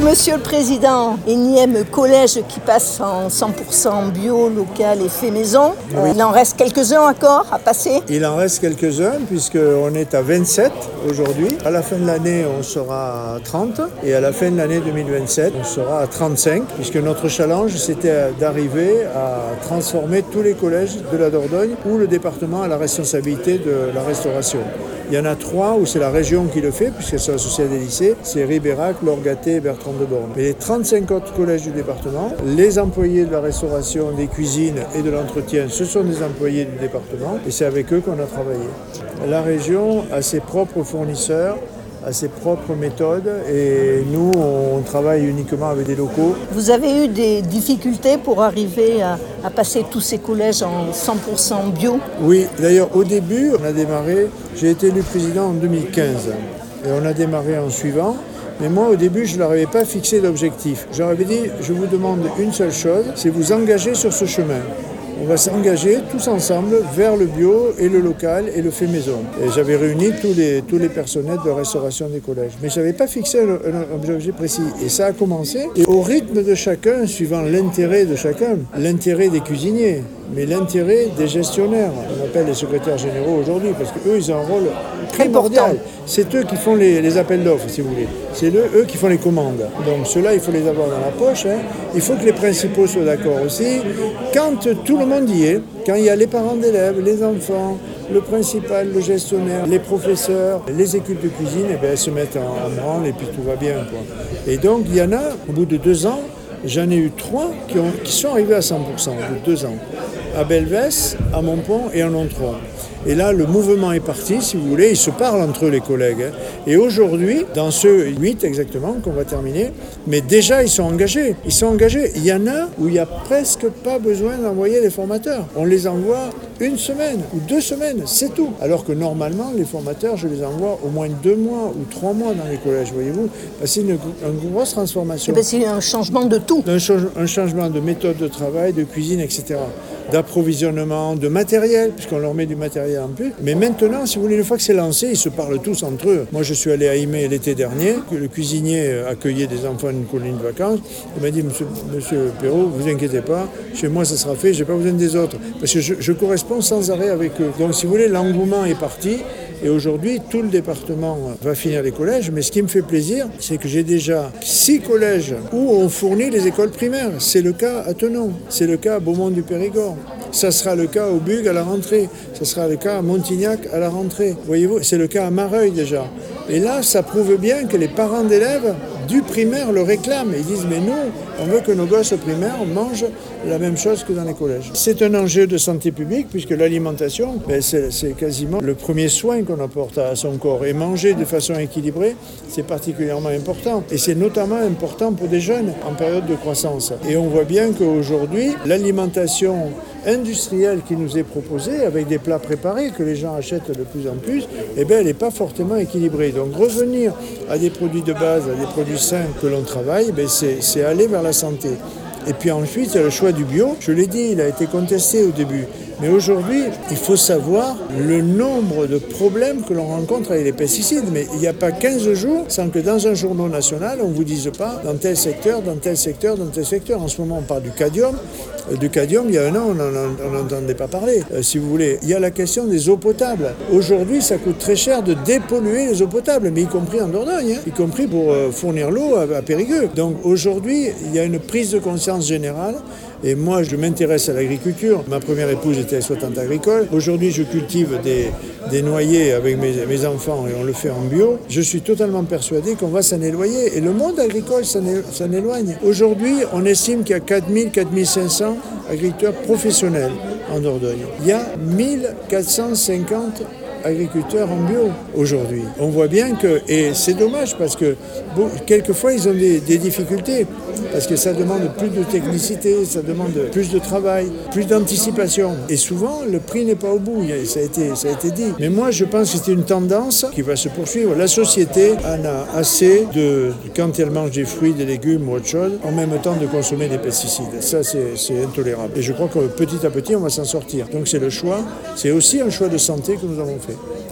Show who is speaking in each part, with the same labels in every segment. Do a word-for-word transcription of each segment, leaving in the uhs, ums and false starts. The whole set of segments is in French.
Speaker 1: Monsieur le Président, énième collège qui passe en cent pour cent bio, local et fait maison.
Speaker 2: Oui.
Speaker 1: Il en reste quelques-uns encore à passer.
Speaker 2: Il en reste quelques-uns puisqu'on est à vingt-sept aujourd'hui. À la fin de l'année, on sera à trente et à la fin de l'année deux mille vingt-sept, on sera à trente-cinq puisque notre challenge, c'était d'arriver à transformer tous les collèges de la Dordogne où le département a la responsabilité de la restauration. Il y en a trois où c'est la région qui le fait, puisqu'elles sont associées à des lycées, c'est Ribérac, Lorgaté et Bertrand de Born. Mais les trente-cinq autres collèges du département, les employés de la restauration, des cuisines et de l'entretien, ce sont des employés du département et c'est avec eux qu'on a travaillé. La région a ses propres fournisseurs, à ses propres méthodes et nous, on travaille uniquement avec des locaux.
Speaker 1: Vous avez eu des difficultés pour arriver à, à passer tous ces collèges en cent pour cent bio?
Speaker 2: Oui, d'ailleurs au début, on a démarré, j'ai été élu président en deux mille quinze et on a démarré en suivant. Mais moi, au début, je ne leur avais pas fixé d'objectif. Je leur avais dit, je vous demande une seule chose, c'est vous engager sur ce chemin. On va s'engager tous ensemble vers le bio et le local et le fait maison. Et j'avais réuni tous les, tous les personnels de restauration des collèges. Mais je n'avais pas fixé un, un objectif précis. Et ça a commencé. Et au rythme de chacun, suivant l'intérêt de chacun, l'intérêt des cuisiniers, mais l'intérêt des gestionnaires. On appelle les secrétaires généraux aujourd'hui parce qu'eux, ils ont un rôle primordial. C'est eux qui font les, les appels d'offres, si vous voulez. C'est eux, eux qui font les commandes. Donc ceux-là, il faut les avoir dans la poche. Hein. Il faut que les principaux soient d'accord aussi. Quand tout le monde y est, quand il y a les parents d'élèves, les enfants, le principal, le gestionnaire, les professeurs, les équipes de cuisine, eh bien, elles se mettent en, en branle et puis tout va bien, quoi. Et donc, il y en a, au bout de deux ans, j'en ai eu trois qui, ont, qui sont arrivés à cent pour cent au bout de deux ans. À Belvès, à Montpont et à Nontron. Et là, le mouvement est parti, si vous voulez, ils se parlent entre eux, les collègues. Hein. Et aujourd'hui, dans ceux huit exactement, qu'on va terminer, mais déjà, ils sont engagés. Ils sont engagés. Il y en a où il n'y a presque pas besoin d'envoyer les formateurs. On les envoie une semaine ou deux semaines, c'est tout. Alors que normalement, les formateurs, je les envoie au moins deux mois ou trois mois dans les collèges, voyez-vous. C'est une, une grosse transformation.
Speaker 1: Et bien, c'est un changement de tout.
Speaker 2: Un, change, un changement de méthode de travail, de cuisine, et cetera. D'approvisionnement, de matériel, puisqu'on leur met du matériel en plus. Mais maintenant, si vous voulez, une fois que c'est lancé, ils se parlent tous entre eux. Moi, je suis allé à Aimé l'été dernier, que le cuisinier accueillait des enfants d'une colonie de vacances. Il m'a dit, monsieur, monsieur Perrault, vous inquiétez pas, chez moi, ça sera fait, je n'ai pas besoin des autres. Parce que je, je corresponds sans arrêt avec eux. Donc, si vous voulez, l'engouement est parti. Et aujourd'hui, tout le département va finir les collèges. Mais ce qui me fait plaisir, c'est que j'ai déjà six collèges où on fournit les écoles primaires. C'est le cas à Tenon, c'est le cas à Beaumont-du-Périgord. Ça sera le cas au Bugue à la rentrée. Ça sera le cas à Montignac à la rentrée. Voyez-vous, c'est le cas à Mareuil déjà. Et là, ça prouve bien que les parents d'élèves du primaire le réclament. Ils disent, mais nous, on veut que nos gosses primaires mangent la même chose que dans les collèges. C'est un enjeu de santé publique puisque l'alimentation, ben, c'est, c'est quasiment le premier soin qu'on apporte à son corps. Et manger de façon équilibrée, c'est particulièrement important. Et c'est notamment important pour des jeunes en période de croissance. Et on voit bien qu'aujourd'hui, l'alimentation industrielle qui nous est proposée, avec des plats préparés que les gens achètent de plus en plus, eh bien, elle n'est pas fortement équilibrée. Donc revenir à des produits de base, à des produits sains que l'on travaille, ben, c'est, c'est aller vers la santé. Et puis ensuite, il y a le choix du bio. Je l'ai dit, il a été contesté au début. Mais aujourd'hui, il faut savoir le nombre de problèmes que l'on rencontre avec les pesticides. Mais il n'y a pas quinze jours sans que dans un journal national, on ne vous dise pas dans tel secteur, dans tel secteur, dans tel secteur. En ce moment, on parle du cadmium. Du cadmium, il y a un an, on n'entendait pas parler, euh, si vous voulez. Il y a la question des eaux potables. Aujourd'hui, ça coûte très cher de dépolluer les eaux potables, mais y compris en Dordogne, hein, y compris pour euh, fournir l'eau à, à Périgueux. Donc aujourd'hui, il y a une prise de conscience générale. Et moi, je m'intéresse à l'agriculture. Ma première épouse était exploitante agricole. Aujourd'hui, je cultive des, des noyers avec mes, mes enfants et on le fait en bio. Je suis totalement persuadé qu'on va s'en éloigner. Et le monde agricole s'en, é, s'en éloigne. Aujourd'hui, on estime qu'il y a quatre mille, quatre mille cinq cents agriculteurs professionnels en Dordogne. Il y a mille quatre cent cinquante agriculteurs en bio aujourd'hui. On voit bien que, et c'est dommage parce que bon, quelquefois ils ont des, des difficultés, parce que ça demande plus de technicité, ça demande plus de travail, plus d'anticipation. Et souvent, le prix n'est pas au bout, ça a été, ça a été dit. Mais moi, je pense que c'est une tendance qui va se poursuivre. La société en a assez de, quand elle mange des fruits, des légumes ou autre chose, en même temps de consommer des pesticides. Ça, c'est, c'est intolérable. Et je crois que petit à petit, on va s'en sortir. Donc c'est le choix, c'est aussi un choix de santé que nous avons fait.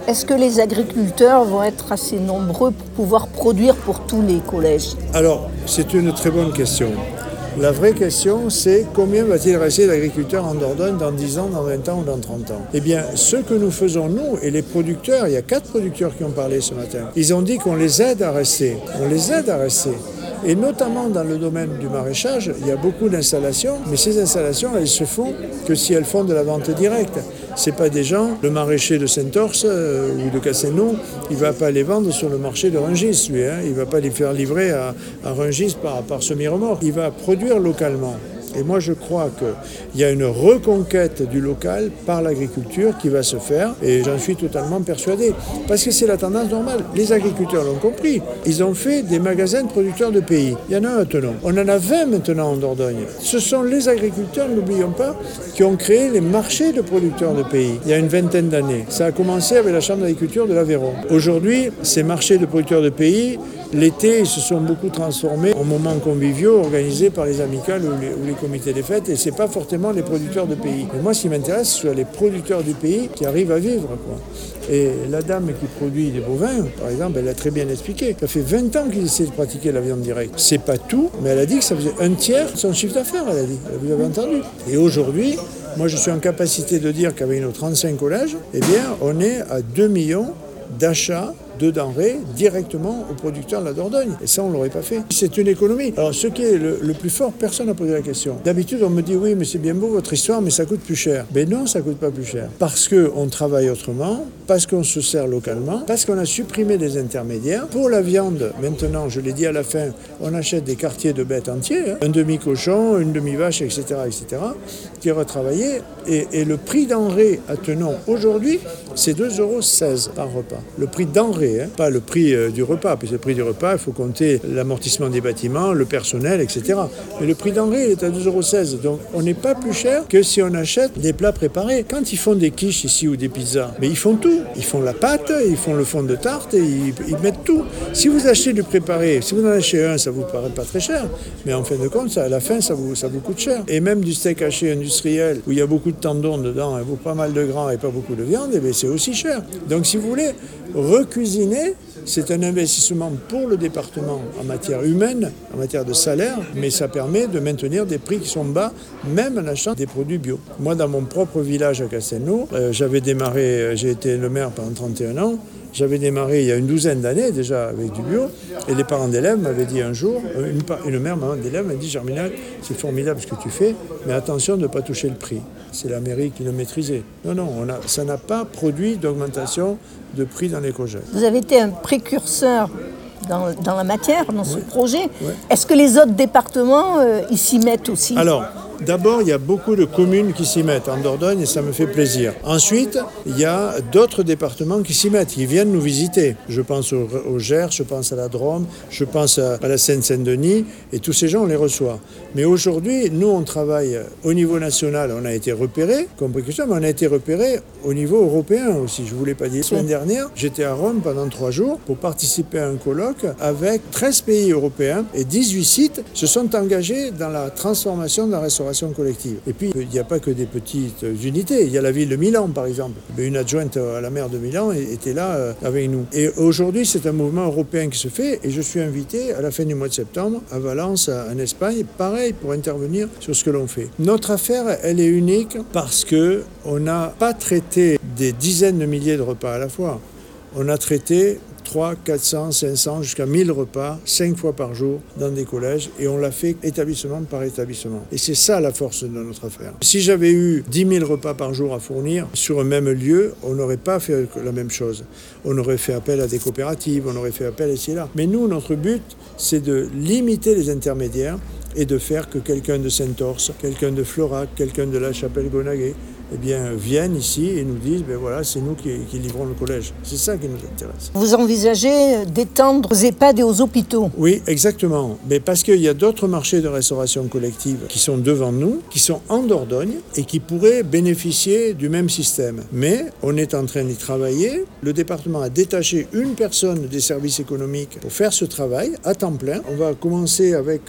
Speaker 1: Est-ce que les agriculteurs vont être assez nombreux pour pouvoir produire pour tous les collèges?
Speaker 2: Alors, c'est une très bonne question. La vraie question, c'est combien va-t-il rester d'agriculteurs en Dordogne dans dix ans, dans vingt ans ou dans trente ans? Eh bien, ce que nous faisons, nous, et les producteurs, il y a quatre producteurs qui ont parlé ce matin, ils ont dit qu'on les aide à rester. On les aide à rester. Et notamment dans le domaine du maraîchage, il y a beaucoup d'installations, mais ces installations, elles se font que si elles font de la vente directe. Ce n'est pas des gens, le maraîcher de Saint-Orse euh, ou de Castelnau, il ne va pas les vendre sur le marché de Rungis, lui. Hein. Il ne va pas les faire livrer à, à Rungis par, par semi-remorque. Il va produire localement. Et moi, je crois qu'il y a une reconquête du local par l'agriculture qui va se faire, et j'en suis totalement persuadé. Parce que c'est la tendance normale. Les agriculteurs l'ont compris. Ils ont fait des magasins de producteurs de pays. Il y en a un à Thonon. On en a vingt maintenant en Dordogne. Ce sont les agriculteurs, n'oublions pas, qui ont créé les marchés de producteurs de pays il y a une vingtaine d'années. Ça a commencé avec la Chambre d'agriculture de l'Aveyron. Aujourd'hui, ces marchés de producteurs de pays, l'été, ils se sont beaucoup transformés en moments conviviaux organisés par les amicales ou les, ou les comités des fêtes, et ce n'est pas forcément les producteurs de pays. Mais moi, ce qui m'intéresse, ce sont les producteurs du pays qui arrivent à vivre, quoi. Et la dame qui produit des bovins, par exemple, elle a très bien expliqué. Ça fait vingt ans qu'ils essaient de pratiquer la viande directe. C'est pas tout, mais elle a dit que ça faisait un tiers de son chiffre d'affaires, elle a dit. Vous avez entendu. Et aujourd'hui, moi, je suis en capacité de dire qu'avec nos trente-cinq collèges, eh bien, on est à deux millions d'achats de denrées directement aux producteurs de la Dordogne. Et ça, on ne l'aurait pas fait. C'est une économie. Alors, ce qui est le, le plus fort, personne n'a posé la question. D'habitude, on me dit, oui, mais c'est bien beau votre histoire, mais ça coûte plus cher. Mais non, ça ne coûte pas plus cher. Parce qu'on travaille autrement, parce qu'on se sert localement, parce qu'on a supprimé les intermédiaires. Pour la viande, maintenant, je l'ai dit à la fin, on achète des quartiers de bêtes entiers, hein, un demi-cochon, une demi-vache, et cetera, et cetera, qui est retravaillé. Et, et le prix denrée à Thonon, aujourd'hui, c'est deux euros seize par repas. Le prix denrée, hein, pas le prix euh, du repas, puisque le prix du repas, il faut compter l'amortissement des bâtiments, le personnel, et cetera. Mais le prix denrée est à deux euros seize. Donc on n'est pas plus cher que si on achète des plats préparés. Quand ils font des quiches ici ou des pizzas, mais ils font tout. Ils font la pâte, ils font le fond de tarte, et ils, ils mettent tout. Si vous achetez du préparé, si vous en achetez un, ça vous paraît pas très cher, mais en fin de compte, ça, à la fin, ça vous, ça vous coûte cher. Et même du steak haché industriel, où il y a beaucoup de tendons dedans, et pas mal de gras et pas beaucoup de viande, et bien c'est aussi cher. Donc si vous voulez recuisiner, c'est un investissement pour le département en matière humaine, en matière de salaire, mais ça permet de maintenir des prix qui sont bas, même en achetant des produits bio. Moi, dans mon propre village à Castelnau, euh, j'avais démarré, j'ai été le maire pendant trente et un ans, j'avais démarré il y a une douzaine d'années déjà avec du bio, et les parents d'élèves m'avaient dit un jour, une, une mère maman d'élèves m'a dit, Germinal, c'est formidable ce que tu fais, mais attention de ne pas toucher le prix. C'est la mairie qui le maîtrisait. Non, non, on a, ça n'a pas produit d'augmentation de prix dans les collèges.
Speaker 1: Vous avez été un précurseur dans, dans la matière, dans ce
Speaker 2: oui.
Speaker 1: projet.
Speaker 2: Oui.
Speaker 1: Est-ce que les autres départements euh, y s'y mettent aussi?
Speaker 2: Alors, d'abord, il y a beaucoup de communes qui s'y mettent en Dordogne et ça me fait plaisir. Ensuite, il y a d'autres départements qui s'y mettent, qui viennent nous visiter. Je pense au, au Gers, je pense à la Drôme, je pense à, à la Seine-Saint-Denis, et tous ces gens, on les reçoit. Mais aujourd'hui, nous, on travaille au niveau national, on a été repérés comme précurseur, mais on a été repérés au niveau européen aussi. Je ne vous l'ai pas dit. La semaine dernière, j'étais à Rome pendant trois jours pour participer à un colloque avec treize pays européens et dix-huit sites se sont engagés dans la transformation de la restauration collective. Et puis, il n'y a pas que des petites unités. Il y a la ville de Milan, par exemple. Une adjointe à la maire de Milan était là avec nous. Et aujourd'hui, c'est un mouvement européen qui se fait et je suis invité à la fin du mois de septembre à Valence, en Espagne, pareil, pour intervenir sur ce que l'on fait. Notre affaire, elle est unique parce qu'on n'a pas traité des dizaines de milliers de repas à la fois. On a traité trois, quatre cents, cinq cents, jusqu'à mille repas, cinq fois par jour dans des collèges, et on l'a fait établissement par établissement. Et c'est ça la force de notre affaire. Si j'avais eu dix mille repas par jour à fournir sur un même lieu, on n'aurait pas fait la même chose. On aurait fait appel à des coopératives, on aurait fait appel ici et là. Mais nous, notre but, c'est de limiter les intermédiaires et de faire que quelqu'un de Saint-Orse, quelqu'un de Florac, quelqu'un de la Chapelle-Gonaguet, eh bien, viennent ici et nous disent, ben voilà, c'est nous qui, qui livrons le collège. C'est ça qui nous intéresse.
Speaker 1: Vous envisagez d'étendre aux EHPAD et aux hôpitaux?
Speaker 2: Oui, exactement. Mais parce qu'il y a d'autres marchés de restauration collective qui sont devant nous, qui sont en Dordogne et qui pourraient bénéficier du même système. Mais on est en train d'y travailler. Le département a détaché une personne des services économiques pour faire ce travail à temps plein. On va commencer avec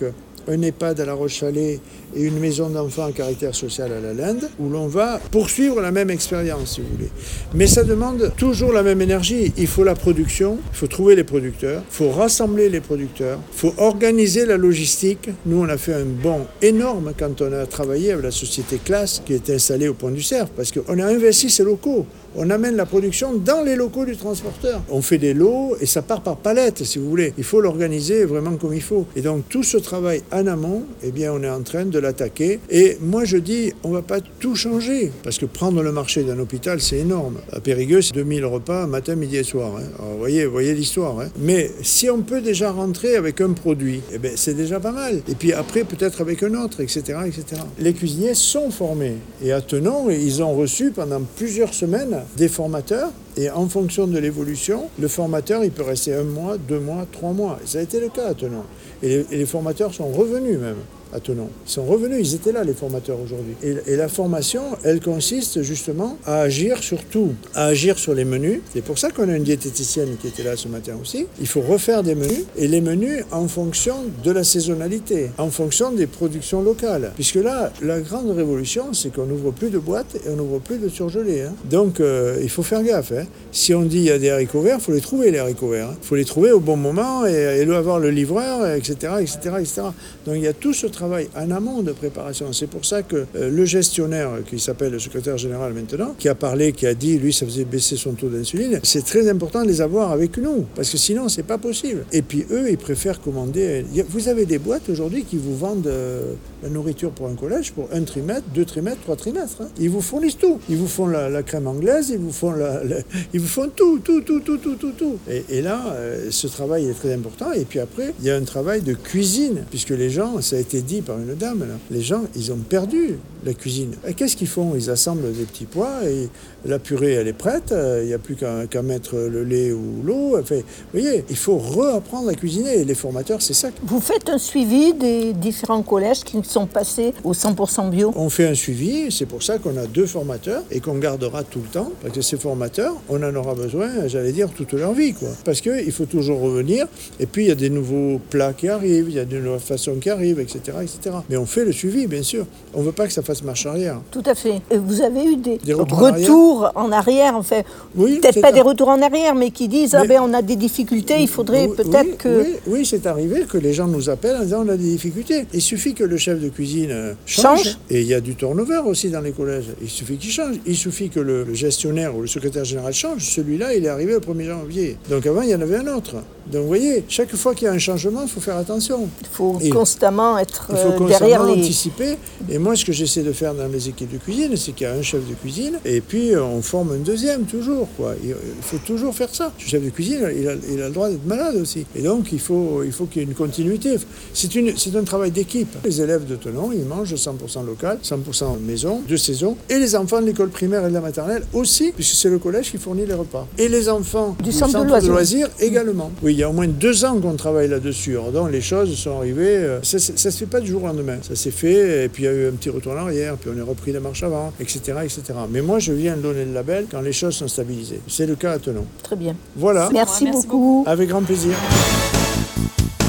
Speaker 2: un EHPAD à La Roche-Chalais et une maison d'enfants à caractère social à la Linde, où l'on va poursuivre la même expérience, si vous voulez. Mais ça demande toujours la même énergie. Il faut la production, il faut trouver les producteurs, il faut rassembler les producteurs, il faut organiser la logistique. Nous, on a fait un bond énorme quand on a travaillé avec la société Classe, qui est installée au Pont du Cerf, parce qu'on a investi ces locaux. On amène la production dans les locaux du transporteur. On fait des lots et ça part par palette, si vous voulez. Il faut l'organiser vraiment comme il faut. Et donc, tout ce travail en amont, eh bien, on est en train de l'attaquer. Et moi, je dis, on ne va pas tout changer. Parce que prendre le marché d'un hôpital, c'est énorme. À Périgueux, c'est deux mille repas matin, midi et soir. Hein. Alors, vous voyez, vous voyez l'histoire. Hein. Mais si on peut déjà rentrer avec un produit, eh bien, c'est déjà pas mal. Et puis après, peut-être avec un autre, et cetera, et cetera. Les cuisiniers sont formés. Et à Tenon, ils ont reçu pendant plusieurs semaines des formateurs, et en fonction de l'évolution, le formateur, il peut rester un mois, deux mois, trois mois. Et ça a été le cas à Tenon. Et les, et les formateurs sont revenus même à Tenon. Ils sont revenus, ils étaient là, les formateurs, aujourd'hui. Et, et la formation, elle consiste justement à agir sur tout, à agir sur les menus. C'est pour ça qu'on a une diététicienne qui était là ce matin aussi. Il faut refaire des menus, et les menus en fonction de la saisonnalité, en fonction des productions locales. Puisque là, la grande révolution, c'est qu'on n'ouvre plus de boîtes et on n'ouvre plus de surgelés. Hein. Donc, euh, il faut faire gaffe. Hein. Si on dit qu'il y a des haricots verts, il faut les trouver, les haricots verts. Il hein. faut les trouver au bon moment et, et le avoir le livreur, et cetera, et cetera, et cetera. Donc, il y a tout ce travail en amont de préparation. C'est pour ça que euh, le gestionnaire, qui s'appelle le secrétaire général maintenant, qui a parlé, qui a dit, lui, ça faisait baisser son taux d'insuline, c'est très important de les avoir avec nous, parce que sinon, c'est pas possible. Et puis, eux, ils préfèrent commander. Vous avez des boîtes aujourd'hui qui vous vendent euh, la nourriture pour un collège pour un trimestre, deux trimestres, trois trimestres. Hein. Ils vous fournissent tout. Ils vous font la, la crème anglaise, ils vous font, la, la, ils vous font tout, tout, tout, tout, tout, tout, tout. Et, et là, euh, ce travail est très important. Et puis après, il y a un travail de cuisine, puisque les gens, ça a été dit par une dame, là, les gens, ils ont perdu la cuisine. Et qu'est-ce qu'ils font? Ils assemblent des petits pois et la purée, elle est prête. Il n'y a plus qu'à, qu'à mettre le lait ou l'eau. Enfin, vous voyez, il faut réapprendre à cuisiner. Et les formateurs, c'est ça.
Speaker 1: Vous faites un suivi des différents collèges qui sont passés au cent pour cent bio?
Speaker 2: On fait un suivi. C'est pour ça qu'on a deux formateurs et qu'on gardera tout le temps. Parce que ces formateurs, on en aura besoin, j'allais dire, toute leur vie, quoi. Parce qu'il faut toujours revenir. Et puis, il y a des nouveaux plats qui arrivent, il y a de nouvelles façons qui arrivent, et cetera, et cetera. Mais on fait le suivi, bien sûr. On ne veut pas que ça fasse marche arrière.
Speaker 1: Tout à fait. Et vous avez eu des,
Speaker 2: des retours,
Speaker 1: retours en arrière, en arrière en fait.
Speaker 2: Oui,
Speaker 1: peut-être pas
Speaker 2: un...
Speaker 1: des retours en arrière, mais qui disent mais... ah ben on a des difficultés, il faudrait
Speaker 2: oui,
Speaker 1: peut-être
Speaker 2: oui,
Speaker 1: que...
Speaker 2: Oui, oui, c'est arrivé que les gens nous appellent en disant on a des difficultés. Il suffit que le chef de cuisine change. change. Et il y a du turnover aussi dans les collèges. Il suffit qu'il change. Il suffit que le, le gestionnaire ou le secrétaire général change. Celui-là, il est arrivé au premier janvier. Donc avant, il y en avait un autre. Donc vous voyez, chaque fois qu'il y a un changement, il faut faire attention.
Speaker 1: Il faut
Speaker 2: et
Speaker 1: constamment être
Speaker 2: il faut constamment
Speaker 1: derrière les...
Speaker 2: anticiper. Et moi, ce que j'essaie de faire dans les équipes de cuisine, c'est qu'il y a un chef de cuisine et puis on forme un deuxième toujours, quoi. Il faut toujours faire ça. Le chef de cuisine, il a, il a le droit d'être malade aussi. Et donc, il faut, il faut qu'il y ait une continuité. C'est, une, c'est un travail d'équipe. Les élèves de Tenon, ils mangent cent pour cent local, cent pour cent maison, de saison. Et les enfants de l'école primaire et de la maternelle aussi, puisque c'est le collège qui fournit les repas. Et les enfants
Speaker 1: du,
Speaker 2: du
Speaker 1: centre,
Speaker 2: centre
Speaker 1: de loisirs,
Speaker 2: de loisirs également. Oui, il y a au moins deux ans qu'on travaille là-dessus. Donc, les choses sont arrivées. Ça ne se fait pas du jour au lendemain. Ça s'est fait, et puis il y a eu un petit retour en arrière, puis on a repris la marche avant, et cetera, et cetera. Mais moi, je viens donner le label quand les choses sont stabilisées. C'est le cas à Tenon.
Speaker 1: Très bien.
Speaker 2: Voilà.
Speaker 1: Merci, Merci beaucoup.
Speaker 2: Avec grand plaisir.